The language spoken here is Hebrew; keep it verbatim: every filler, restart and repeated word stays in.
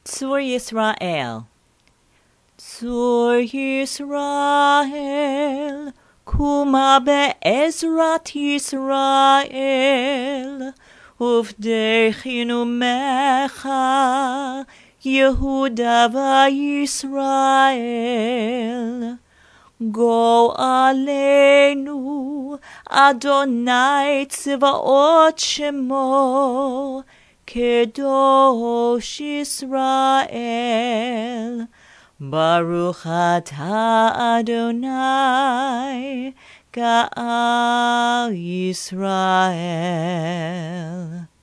צור ישראל. צור ישראל, קומה בעזרת ישראל, ובדרכנו ממך, יהודה וישראל. גואלנו, אדוני צבאות שמו, קדוש ישראל. ברוך אתה אדוני, גאל ישראל.